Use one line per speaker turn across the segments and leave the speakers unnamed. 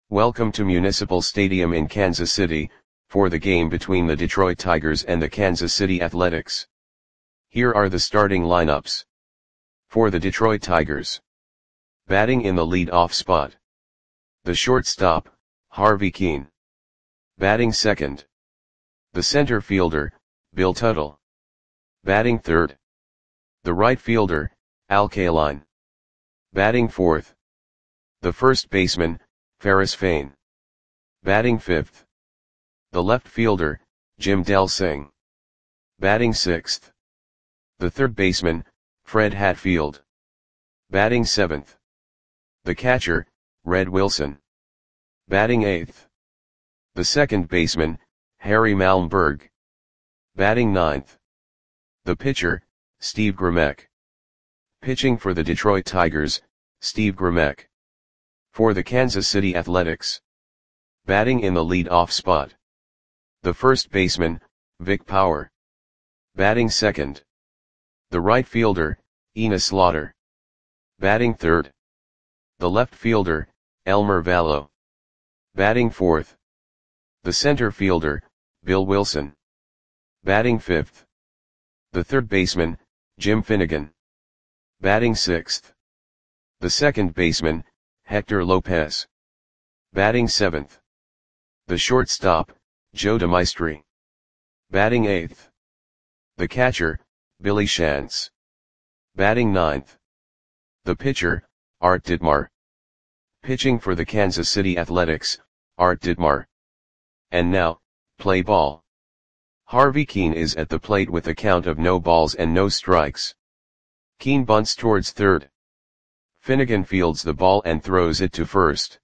Welcome to Municipal Stadium in Kansas City, for the game between the Detroit Tigers and the Kansas City Athletics. Here are the starting lineups. For the Detroit Tigers. Batting in the lead-off spot. The shortstop, Harvey Kuenn. Batting second. The center fielder, Bill Tuttle. Batting third. The right fielder, Al Kaline. Batting fourth. The first baseman, Ferris Fain. Batting fifth. The left fielder, Jim Delsing. Batting sixth. The third baseman, Fred Hatfield. Batting seventh. The catcher, Red Wilson. Batting eighth. The second baseman, Harry Malmberg. Batting ninth. The pitcher, Steve Grimek. Pitching for the Detroit Tigers, Steve Grimek. For the Kansas City Athletics. Batting in the lead-off spot. The first baseman, Vic Power. Batting second. The right fielder, Enos Slaughter. Batting third. The left fielder, Elmer Valo. Batting fourth. The center fielder, Bill Wilson. Batting fifth. The third baseman, Jim Finnegan. Batting sixth. The second baseman, Hector Lopez. Batting seventh. The shortstop, Joe DeMaestri. Batting eighth. The catcher, Billy Shantz. Batting ninth. The pitcher, Art Ditmar. Pitching for the Kansas City Athletics, Art Ditmar. And now, play ball. Harvey Kuenn is at the plate with a count of no balls and no strikes. Kuenn bunts towards third. Finnegan fields the ball and throws it to first.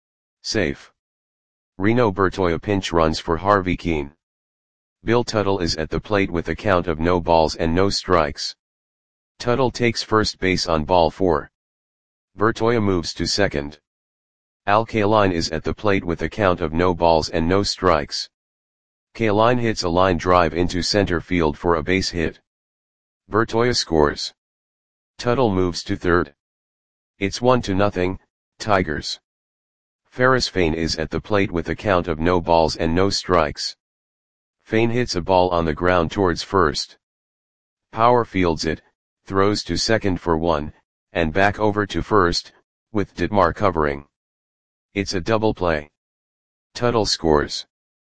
Safe. Reno Bertoia pinch runs for Harvey Kuenn. Bill Tuttle is at the plate with a count of no balls and no strikes. Tuttle takes first base on ball 4. Bertoia moves to second. Al Kaline is at the plate with a count of no balls and no strikes. Kaline hits a line drive into center field for a base hit. Bertoia scores. Tuttle moves to third. It's 1-0, Tigers. Ferris Fain is at the plate with a count of no balls and no strikes. Fain hits a ball on the ground towards first. Power fields it, throws to second for 1, and back over to first, with Ditmar covering. It's a double play. Tuttle scores.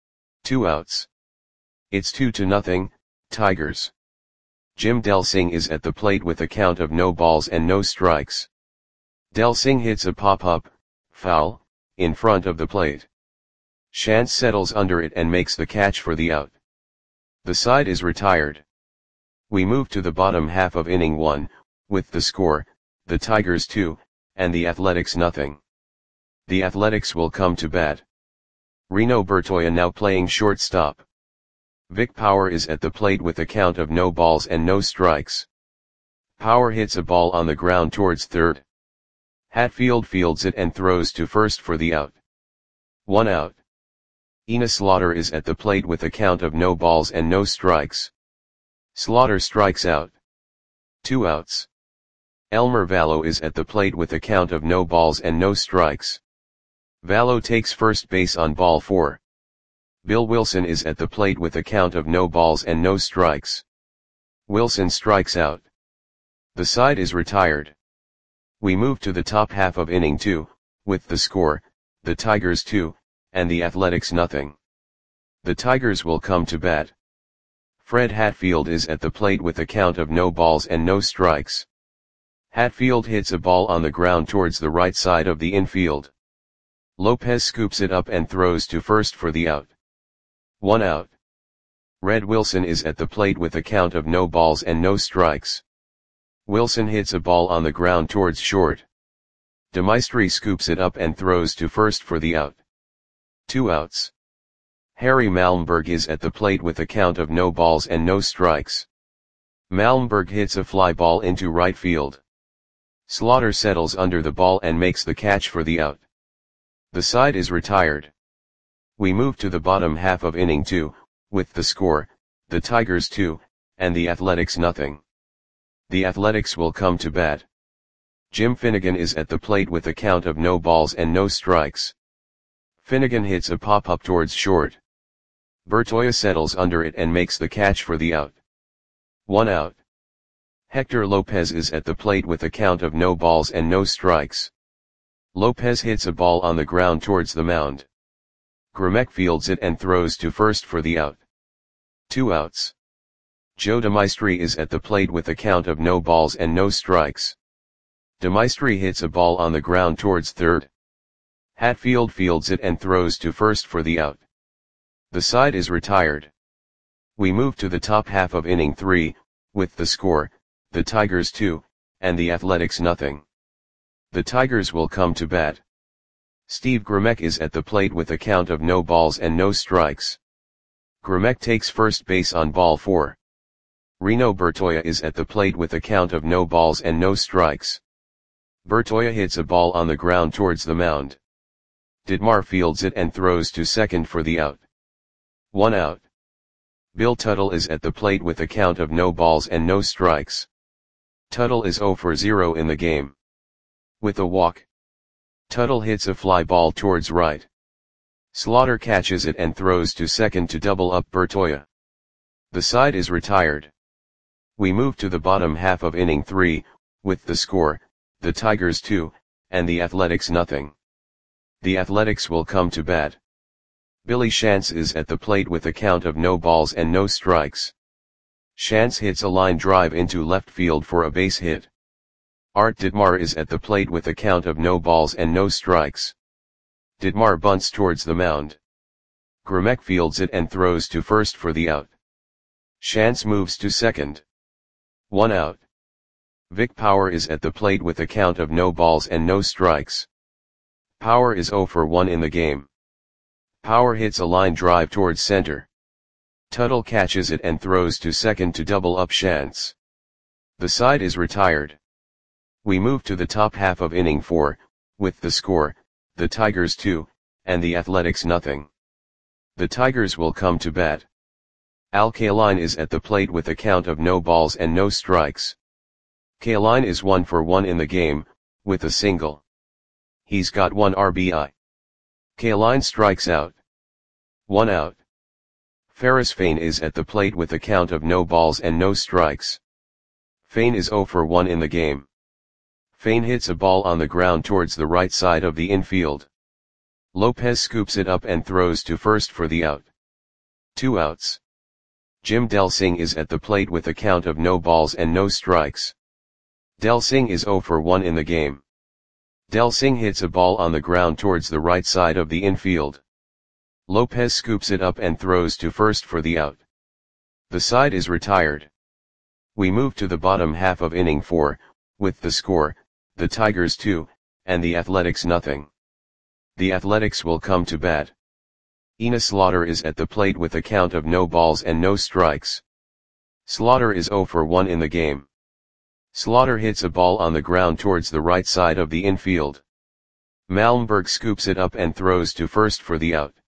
2 outs. It's 2-0, Tigers. Jim Delsing is at the plate with a count of no balls and no strikes. Delsing hits a pop-up, foul, in front of the plate. Shantz settles under it and makes the catch for the out. The side is retired. We move to the bottom half of inning 1, with the score, the Tigers 2, and the Athletics 0. The Athletics will come to bat. Reno Bertoia now playing shortstop. Vic Power is at the plate with a count of no balls and no strikes. Power hits a ball on the ground towards third. Hatfield fields it and throws to first for the out. 1 out. Enos Slaughter is at the plate with a count of no balls and no strikes. Slaughter strikes out. 2 outs. Elmer Valo is at the plate with a count of no balls and no strikes. Valo takes first base on ball 4. Bill Wilson is at the plate with a count of no balls and no strikes. Wilson strikes out. The side is retired. We move to the top half of inning 2, with the score, the Tigers 2, and the Athletics 0. The Tigers will come to bat. Fred Hatfield is at the plate with a count of no balls and no strikes. Hatfield hits a ball on the ground towards the right side of the infield. Lopez scoops it up and throws to first for the out. 1 out. Red Wilson is at the plate with a count of no balls and no strikes. Wilson hits a ball on the ground towards short. DeMaestri scoops it up and throws to first for the out. 2 outs. Harry Malmberg is at the plate with a count of no balls and no strikes. Malmberg hits a fly ball into right field. Slaughter settles under the ball and makes the catch for the out. The side is retired. We move to the bottom half of inning 2, with the score, the Tigers 2, and the Athletics 0. The Athletics will come to bat. Jim Finnegan is at the plate with a count of no balls and no strikes. Finnegan hits a pop-up towards short. Bertoya settles under it and makes the catch for the out. 1 out. Hector Lopez is at the plate with a count of no balls and no strikes. Lopez hits a ball on the ground towards the mound. Gromec fields it and throws to first for the out. 2 outs. Joe DeMaestri is at the plate with a count of no balls and no strikes. DeMaestri hits a ball on the ground towards third. Hatfield fields it and throws to first for the out. The side is retired. We move to the top half of inning 3, with the score, the Tigers 2, and the Athletics nothing. The Tigers will come to bat. Steve Gromec is at the plate with a count of no balls and no strikes. Gromec takes first base on ball 4. Reno Bertoya is at the plate with a count of no balls and no strikes. Bertoya hits a ball on the ground towards the mound. Ditmar fields it and throws to second for the out. 1 out. Bill Tuttle is at the plate with a count of no balls and no strikes. Tuttle is 0 for 0 in the game. With a walk, Tuttle hits a fly ball towards right. Slaughter catches it and throws to second to double up Bertoya. The side is retired. We move to the bottom half of inning 3, with the score, the Tigers 2, and the Athletics nothing. The Athletics will come to bat. Billy Shantz is at the plate with a count of no balls and no strikes. Shantz hits a line drive into left field for a base hit. Art Ditmar is at the plate with a count of no balls and no strikes. Ditmar bunts towards the mound. Gromec fields it and throws to first for the out. Shantz moves to second. 1 out. Vic Power is at the plate with a count of no balls and no strikes. Power is 0 for 1 in the game. Power hits a line drive towards center. Tuttle catches it and throws to second to double up Shantz. The side is retired. We move to the top half of inning 4, with the score, the Tigers 2, and the Athletics nothing. The Tigers will come to bat. Al Kaline is at the plate with a count of no balls and no strikes. Kaline is 1 for 1 in the game, with a single. He's got 1 RBI. Kaline strikes out. 1 out. Ferris Fain is at the plate with a count of no balls and no strikes. Fain is 0 for 1 in the game. Fain hits a ball on the ground towards the right side of the infield. Lopez scoops it up and throws to first for the out. 2 outs. Jim Delsing is at the plate with a count of no balls and no strikes. Delsing is 0 for 1 in the game. Delsing hits a ball on the ground towards the right side of the infield. Lopez scoops it up and throws to first for the out. The side is retired. We move to the bottom half of inning 4, with the score, the Tigers 2, and the Athletics nothing. The Athletics will come to bat. Enos Slaughter is at the plate with a count of no balls and no strikes. Slaughter is 0 for 1 in the game. Slaughter hits a ball on the ground towards the right side of the infield. Malmberg scoops it up and throws to first for the out.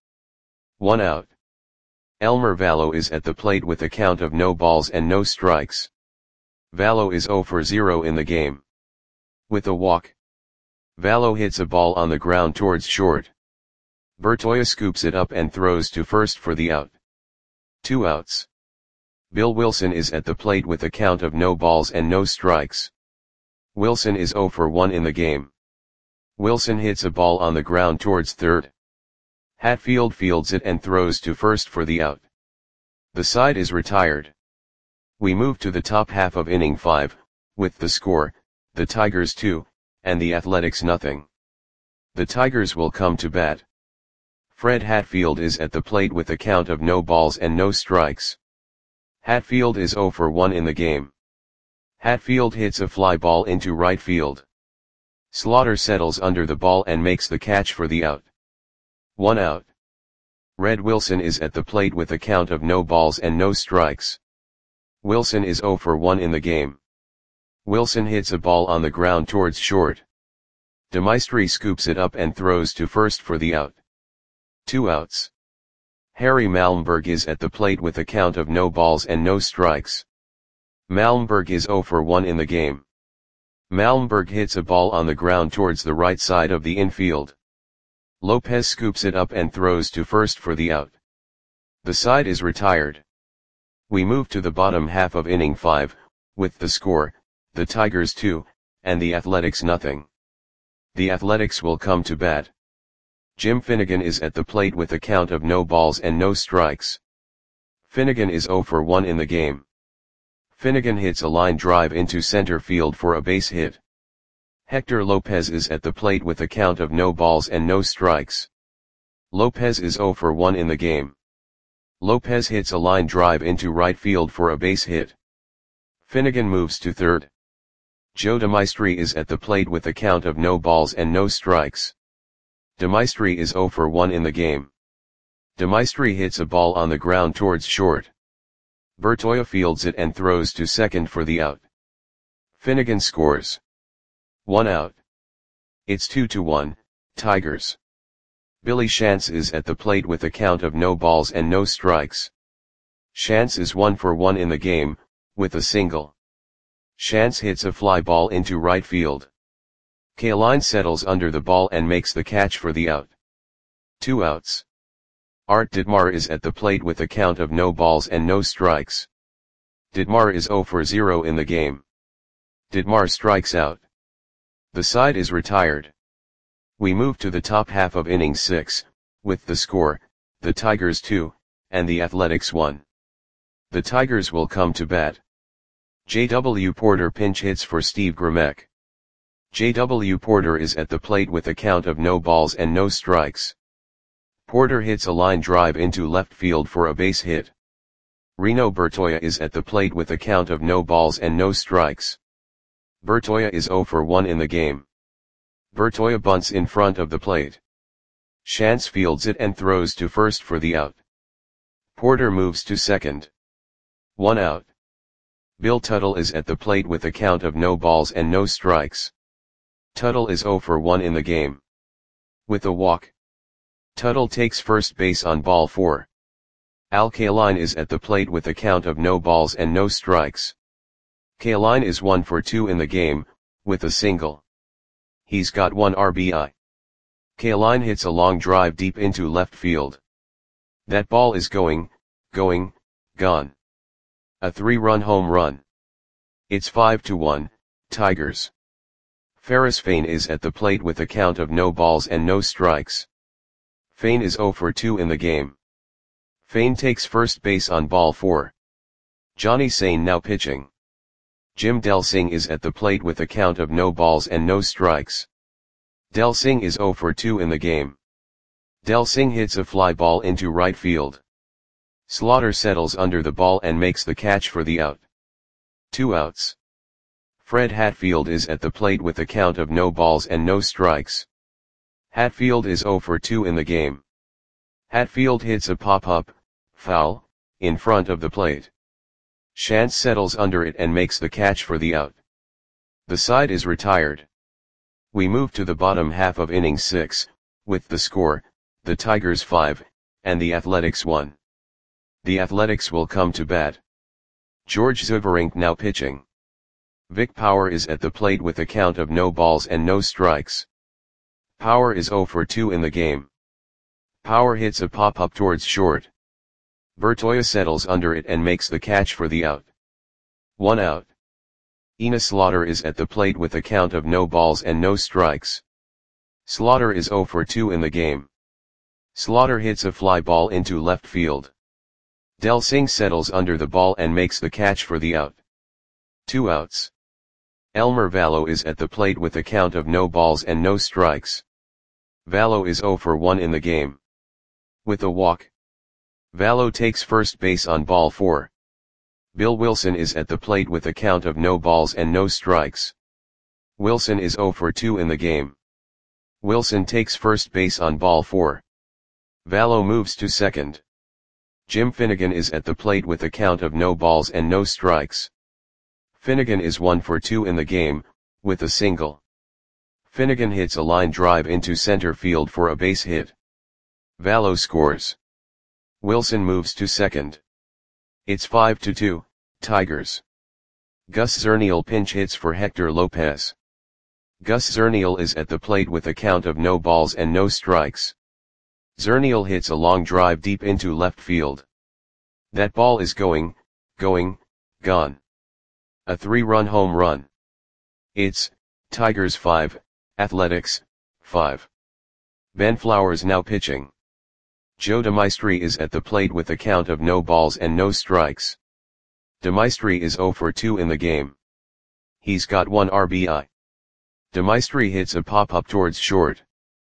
1 out. Elmer Vallo is at the plate with a count of no balls and no strikes. Vallo is 0 for 0 in the game. With a walk, Vallo hits a ball on the ground towards short. Bertoya scoops it up and throws to first for the out. 2 outs. Bill Wilson is at the plate with a count of no balls and no strikes. Wilson is 0 for 1 in the game. Wilson hits a ball on the ground towards third. Hatfield fields it and throws to first for the out. The side is retired. We move to the top half of inning 5, with the score, the Tigers 2, and the Athletics nothing. The Tigers will come to bat. Fred Hatfield is at the plate with a count of no balls and no strikes. Hatfield is 0 for 1 in the game. Hatfield hits a fly ball into right field. Slaughter settles under the ball and makes the catch for the out. 1 out. Red Wilson is at the plate with a count of no balls and no strikes. Wilson is 0 for 1 in the game. Wilson hits a ball on the ground towards short. DeMaestri scoops it up and throws to first for the out. 2 outs. Harry Malmberg is at the plate with a count of no balls and no strikes. Malmberg is 0 for 1 in the game. Malmberg hits a ball on the ground towards the right side of the infield. Lopez scoops it up and throws to first for the out. The side is retired. We move to the bottom half of inning 5, with the score, the Tigers 2, and the Athletics nothing. The Athletics will come to bat. Jim Finnegan is at the plate with a count of no balls and no strikes. Finnegan is 0 for 1 in the game. Finnegan hits a line drive into center field for a base hit. Hector Lopez is at the plate with a count of no balls and no strikes. Lopez is 0 for 1 in the game. Lopez hits a line drive into right field for a base hit. Finnegan moves to third. Joe DeMaestri is at the plate with a count of no balls and no strikes. DeMaestri is 0 for 1 in the game. DeMaestri hits a ball on the ground towards short. Bertoia fields it and throws to second for the out. Finnegan scores. 1 out. It's 2-1, Tigers. Billy Shantz is at the plate with a count of no balls and no strikes. Shantz is 1 for 1 in the game, with a single. Shantz hits a fly ball into right field. Kaline settles under the ball and makes the catch for the out. 2 outs. Art Ditmar is at the plate with a count of no balls and no strikes. Ditmar is 0 for 0 in the game. Ditmar strikes out. The side is retired. We move to the top half of inning 6, with the score, the Tigers 2, and the Athletics 1. The Tigers will come to bat. J.W. Porter pinch hits for Steve Grimek. J.W. Porter is at the plate with a count of no balls and no strikes. Porter hits a line drive into left field for a base hit. Reno Bertoia is at the plate with a count of no balls and no strikes. Bertoia is 0 for 1 in the game. Bertoia bunts in front of the plate. Shantz fields it and throws to first for the out. Porter moves to second. 1 out. Bill Tuttle is at the plate with a count of no balls and no strikes. Tuttle is 0 for 1 in the game. With a walk. Tuttle takes first base on ball 4. Al Kaline is at the plate with a count of no balls and no strikes. Kaline is 1 for 2 in the game, with a single. He's got 1 RBI. Kaline hits a long drive deep into left field. That ball is going, gone. A 3-run home run. It's 5-1, Tigers. Ferris Fain is at the plate with a count of no balls and no strikes. Fain is 0 for 2 in the game. Fain takes first base on ball 4. Johnny Sain now pitching. Jim Delsing is at the plate with a count of no balls and no strikes. Delsing is 0 for 2 in the game. Delsing hits a fly ball into right field. Slaughter settles under the ball and makes the catch for the out. 2 outs. Fred Hatfield is at the plate with a count of no balls and no strikes. Hatfield is 0 for 2 in the game. Hatfield hits a pop-up, foul, in front of the plate. Shantz settles under it and makes the catch for the out. The side is retired. We move to the bottom half of inning 6, with the score, the Tigers 5, and the Athletics 1. The Athletics will come to bat. George Zuberink now pitching. Vic Power is at the plate with a count of no balls and no strikes. Power is 0 for 2 in the game. Power hits a pop-up towards short. Bertoia settles under it and makes the catch for the out. 1 out. Enos Slaughter is at the plate with a count of no balls and no strikes. Slaughter is 0 for 2 in the game. Slaughter hits a fly ball into left field. Delsing settles under the ball and makes the catch for the out. 2 outs. Elmer Vallo is at the plate with a count of no balls and no strikes. Vallo is 0 for 1 in the game. With a walk. Vallo takes first base on ball 4. Bill Wilson is at the plate with a count of no balls and no strikes. Wilson is 0 for 2 in the game. Wilson takes first base on ball 4. Vallo moves to second. Jim Finnegan is at the plate with a count of no balls and no strikes. Finnegan is 1 for 2 in the game, with a single. Finnegan hits a line drive into center field for a base hit. Vallo scores. Wilson moves to second. It's 5-2, Tigers. Gus Zernial pinch hits for Hector Lopez. Gus Zernial is at the plate with a count of no balls and no strikes. Zernial hits a long drive deep into left field. That ball is going, gone. A 3-run home run. It's Tigers 5, Athletics 5. Ben Flowers now pitching. Joe DeMaestri is at the plate with a count of no balls and no strikes. DeMaestri is 0 for 2 in the game. He's got 1 RBI. DeMaestri hits a pop-up towards short.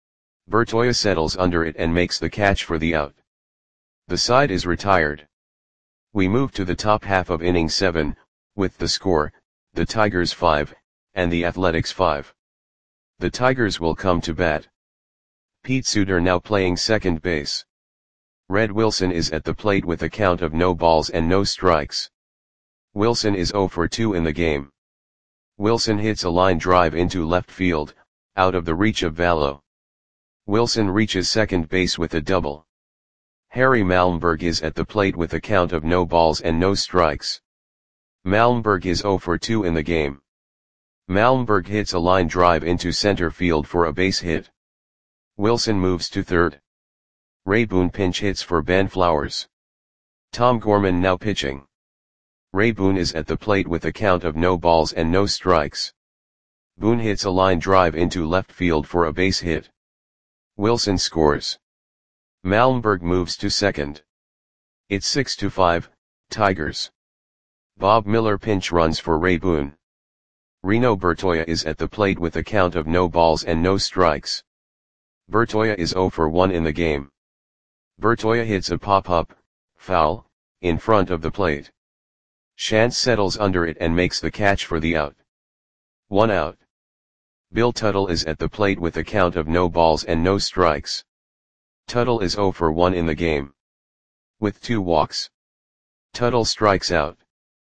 Bertoia settles under it and makes the catch for the out. The side is retired. We move to the top half of inning 7, with the score, the Tigers 5, and the Athletics 5. The Tigers will come to bat. Pete Suter now playing second base. Red Wilson is at the plate with a count of no balls and no strikes. Wilson is 0 for 2 in the game. Wilson hits a line drive into left field, out of the reach of Vallow. Wilson reaches second base with a double. Harry Malmberg is at the plate with a count of no balls and no strikes. Malmberg is 0 for 2 in the game. Malmberg hits a line drive into center field for a base hit. Wilson moves to third. Ray Boone pinch hits for Ben Flowers. Tom Gorman now pitching. Ray Boone is at the plate with a count of no balls and no strikes. Boone hits a line drive into left field for a base hit. Wilson scores. Malmberg moves to second. It's 6-5, Tigers. Bob Miller pinch runs for Ray Boone. Reno Bertoia is at the plate with a count of no balls and no strikes. Bertoia is 0 for 1 in the game. Bertoia hits a pop-up, foul, in front of the plate. Shantz settles under it and makes the catch for the out. 1 out. Bill Tuttle is at the plate with a count of no balls and no strikes. Tuttle is 0 for 1 in the game. With 2 walks. Tuttle strikes out.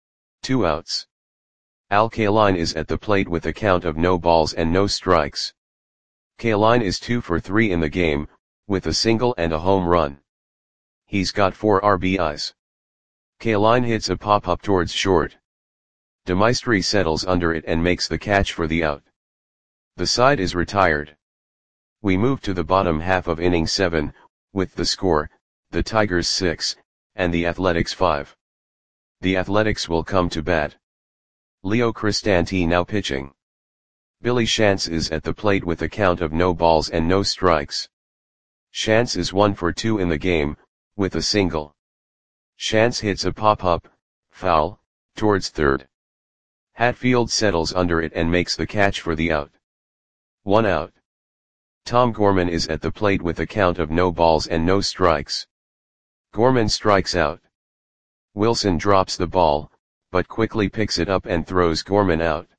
2 outs. Al Kaline is at the plate with a count of no balls and no strikes. Kaline is 2 for 3 in the game, with a single and a home run. He's got 4 RBIs. Kaline hits a pop-up towards short. DeMaestri settles under it and makes the catch for the out. The side is retired. We move to the bottom half of inning 7, with the score, the Tigers 6, and the Athletics 5. The Athletics will come to bat. Leo Cristanti now pitching. Billy Shantz is at the plate with a count of no balls and no strikes. Shantz is 1 for 2 in the game, with a single. Shantz hits a pop-up, foul, towards third. Hatfield settles under it and makes the catch for the out. 1 out. Tom Gorman is at the plate with a count of no balls and no strikes. Gorman strikes out. Wilson drops the ball, but quickly picks it up and throws Gorman out.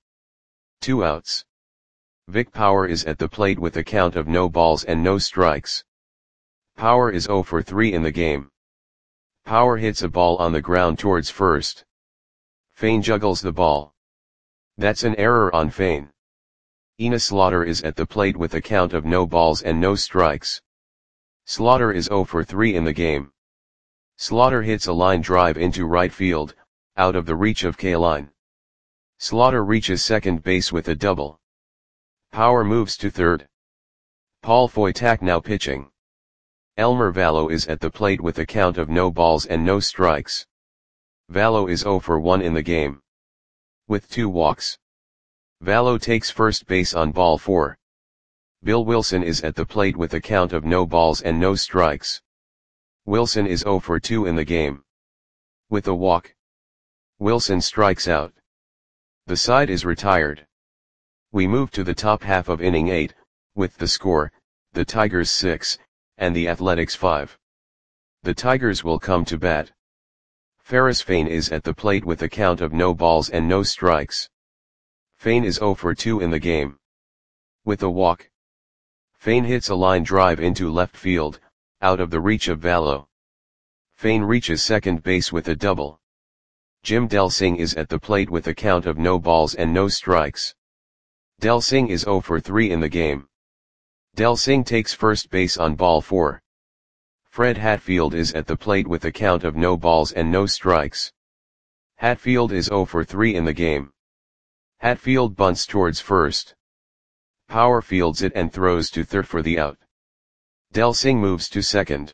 2 outs. Vic Power is at the plate with a count of no balls and no strikes. Power is 0 for 3 in the game. Power hits a ball on the ground towards first. Fane juggles the ball. That's an error on Fane. Enos Slaughter is at the plate with a count of no balls and no strikes. Slaughter is 0 for 3 in the game. Slaughter hits a line drive into right field, out of the reach of Kaline. Slaughter reaches second base with a double. Power moves to third. Paul Foytak now pitching. Elmer Vallow is at the plate with a count of no balls and no strikes. Vallow is 0 for 1 in the game. With 2 walks. Vallow takes first base on ball 4. Bill Wilson is at the plate with a count of no balls and no strikes. Wilson is 0 for 2 in the game. With a walk. Wilson strikes out. The side is retired. We move to the top half of inning 8, with the score, the Tigers 6, and the Athletics 5. The Tigers will come to bat. Ferris Fane is at the plate with a count of no balls and no strikes. Fane is 0 for 2 in the game. With a walk. Fane hits a line drive into left field, out of the reach of Vallow. Fane reaches second base with a double. Jim Delsing is at the plate with a count of no balls and no strikes. Delsing is 0 for 3 in the game. Delsing takes first base on ball 4. Fred Hatfield is at the plate with a count of no balls and no strikes. Hatfield is 0 for 3 in the game. Hatfield bunts towards first. Power fields it and throws to third for the out. Del Singh moves to second.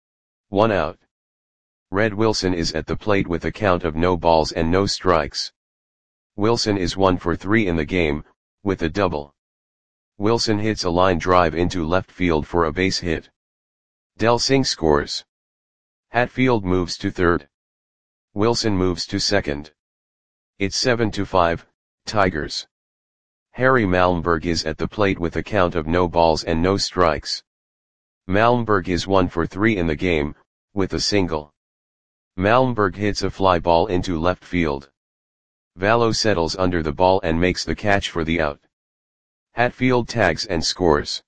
1 out. Red Wilson is at the plate with a count of no balls and no strikes. Wilson is 1 for 3 in the game, with a double. Wilson hits a line drive into left field for a base hit. Del Singh scores. Hatfield moves to third. Wilson moves to second. It's 7-5, Tigers. Harry Malmberg is at the plate with a count of no balls and no strikes. Malmberg is 1 for 3 in the game, with a single. Malmberg hits a fly ball into left field. Vallo settles under the ball and makes the catch for the out. Hatfield tags and scores.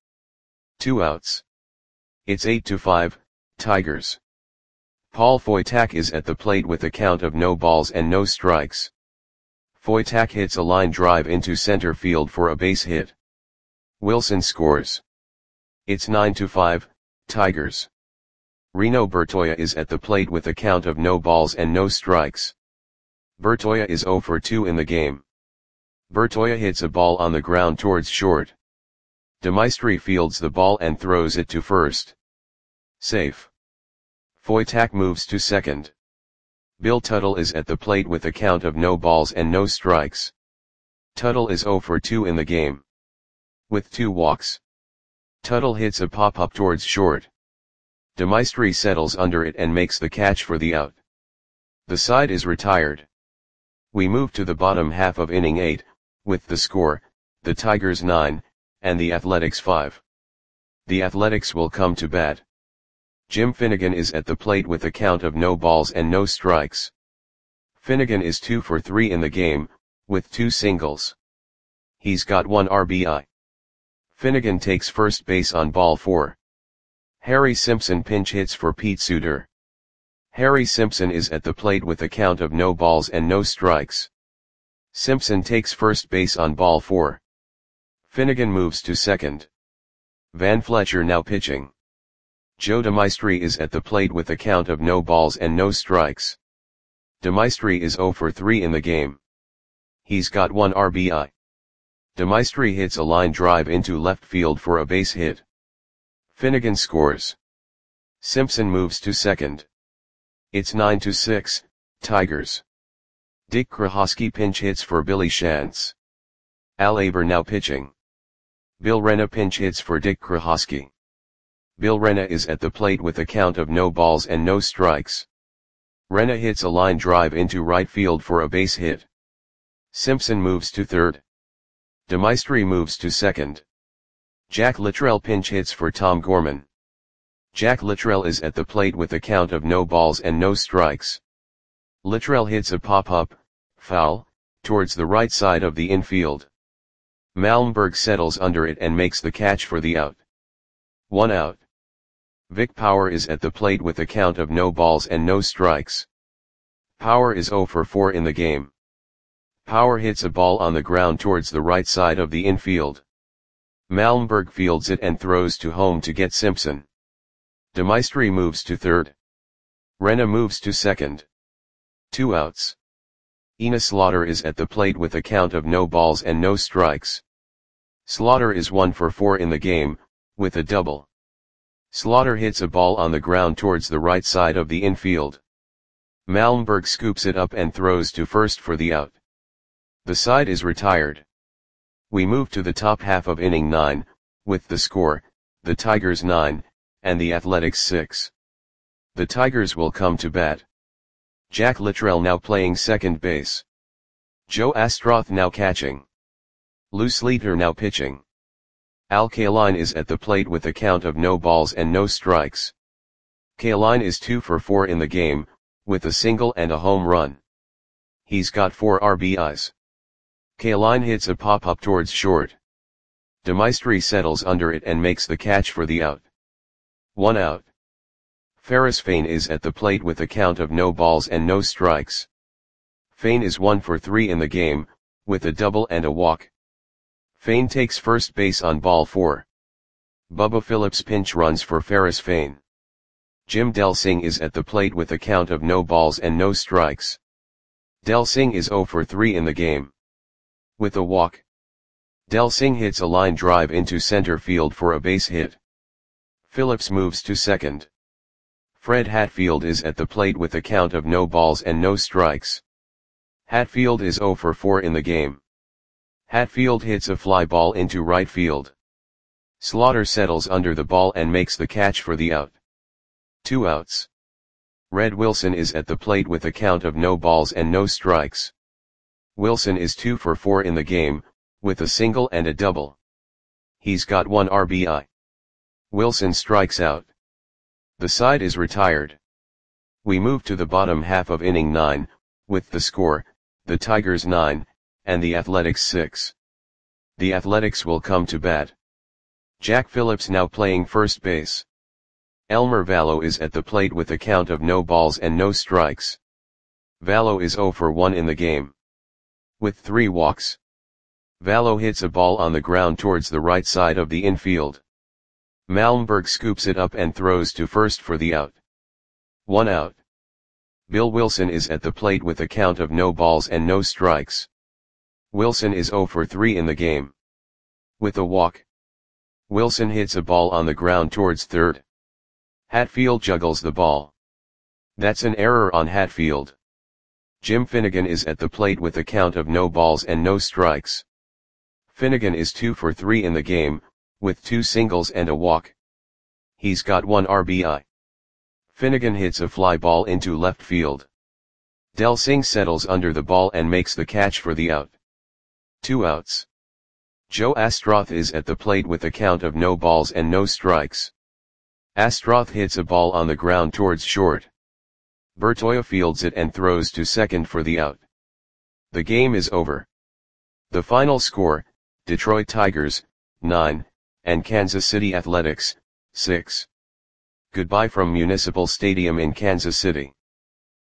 2 outs. It's 8-5, Tigers. Paul Foytak is at the plate with a count of no balls and no strikes. Foytak hits a line drive into center field for a base hit. Wilson scores. It's 9-5, Tigers. Reno Bertoia is at the plate with a count of no balls and no strikes. Bertoia is 0 for 2 in the game. Bertoia hits a ball on the ground towards short. De Maestri fields the ball and throws it to first. Safe. Foytak moves to second. Bill Tuttle is at the plate with a count of no balls and no strikes. Tuttle is 0 for 2 in the game. With 2 walks. Tuttle hits a pop-up towards short. De Maestri settles under it and makes the catch for the out. The side is retired. We move to the bottom half of inning 8, with the score, the Tigers 9, and the Athletics 5. The Athletics will come to bat. Jim Finnegan is at the plate with a count of no balls and no strikes. Finnegan is 2 for 3 in the game, with 2 singles. He's got 1 RBI. Finnegan takes first base on ball 4. Harry Simpson pinch hits for Pete Suter. Harry Simpson is at the plate with a count of no balls and no strikes. Simpson takes first base on ball 4. Finnegan moves to second. Van Fletcher now pitching. Joe De Maestri is at the plate with a count of no balls and no strikes. De Maestri is 0 for 3 in the game. He's got 1 RBI. De Maestri hits a line drive into left field for a base hit. Finnegan scores. Simpson moves to second. It's 9-6, Tigers. Dick Krahosky pinch hits for Billy Shantz. Al Aber now pitching. Bill Renna pinch hits for Dick Krahosky. Bill Renna is at the plate with a count of no balls and no strikes. Renna hits a line drive into right field for a base hit. Simpson moves to third. De Maestri moves to second. Jack Littrell pinch hits for Tom Gorman. Jack Littrell is at the plate with a count of no balls and no strikes. Littrell hits a pop-up, foul, towards the right side of the infield. Malmberg settles under it and makes the catch for the out. 1 out. Vic Power is at the plate with a count of no balls and no strikes. Power is 0 for 4 in the game. Power hits a ball on the ground towards the right side of the infield. Malmberg fields it and throws to home to get Simpson. De Maestri moves to third. Renna moves to second. 2 outs. Ina Slaughter is at the plate with a count of no balls and no strikes. Slaughter is 1 for 4 in the game, with a double. Slaughter hits a ball on the ground towards the right side of the infield. Malmberg scoops it up and throws to first for the out. The side is retired. We move to the top half of inning 9, with the score, the Tigers 9, and the Athletics 6. The Tigers will come to bat. Jack Littrell now playing second base. Joe Astroth now catching. Lou Sleeter now pitching. Al Kaline is at the plate with a count of no balls and no strikes. Kaline is 2 for 4 in the game, with a single and a home run. He's got 4 RBIs. Kaline hits a pop-up towards short. De Maestri settles under it and makes the catch for the out. 1 out. Ferris Fain is at the plate with a count of no balls and no strikes. Fain is 1 for 3 in the game, with a double and a walk. Fain takes first base on ball 4. Bubba Phillips pinch runs for Ferris Fain. Jim Del Singh is at the plate with a count of no balls and no strikes. Del Singh is 0 for 3 in the game. With a walk. Del Singh hits a line drive into center field for a base hit. Phillips moves to second. Fred Hatfield is at the plate with a count of no balls and no strikes. Hatfield is 0 for 4 in the game. Hatfield hits a fly ball into right field. Slaughter settles under the ball and makes the catch for the out. 2 outs. Red Wilson is at the plate with a count of no balls and no strikes. Wilson is 2 for 4 in the game, with a single and a double. He's got 1 RBI. Wilson strikes out. The side is retired. We move to the bottom half of inning 9, with the score, the Tigers 9, and the Athletics 6. The Athletics will come to bat. Jack Phillips now playing first base. Elmer Vallo is at the plate with a count of no balls and no strikes. Vallo is 0 for 1 in the game. With 3 walks. Vallo hits a ball on the ground towards the right side of the infield. Malmberg scoops it up and throws to first for the out. 1 out. Bill Wilson is at the plate with a count of no balls and no strikes. Wilson is 0 for 3 in the game. With a walk. Wilson hits a ball on the ground towards third. Hatfield juggles the ball. That's an error on Hatfield. Jim Finnegan is at the plate with a count of no balls and no strikes. Finnegan is 2 for 3 in the game, with 2 singles and a walk. He's got 1 RBI. Finnegan hits a fly ball into left field. Del Singh settles under the ball and makes the catch for the out. 2 outs. Joe Astroth is at the plate with a count of no balls and no strikes. Astroth hits a ball on the ground towards short. Bertoia fields it and throws to second for the out. The game is over. The final score, Detroit Tigers, 9, and Kansas City Athletics, 6. Goodbye from Municipal Stadium in Kansas City.